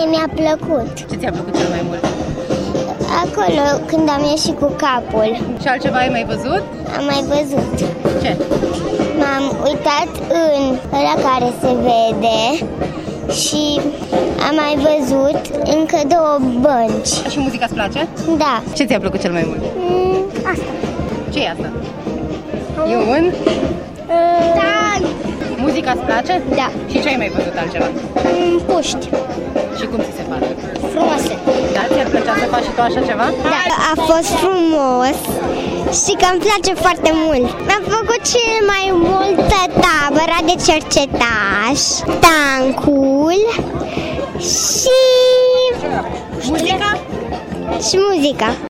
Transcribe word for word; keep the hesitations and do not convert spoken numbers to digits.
Mie mi-a plăcut. Ce ți-a plăcut cel mai mult? Acolo, când am ieșit cu capul. Și altceva ai mai văzut? Am mai văzut. Ce? M-am uitat în ăla care se vede și am mai văzut încă două bănci. Și muzica îți place? Da. Ce ți-a plăcut cel mai mult? Mm, asta. Ce e asta? E un? Da. Muzica îți place? Da. Și ce ai mai văzut altceva? Mm, puști. Și cum ți se pare? Frumoase. Da? Ți-ar plăcea să faci și tu așa ceva? Da. A fost frumos și că îmi place foarte mult. Mi-a făcut cel mai multă tabăra de cercetași, tancul și... Muzica? și muzica.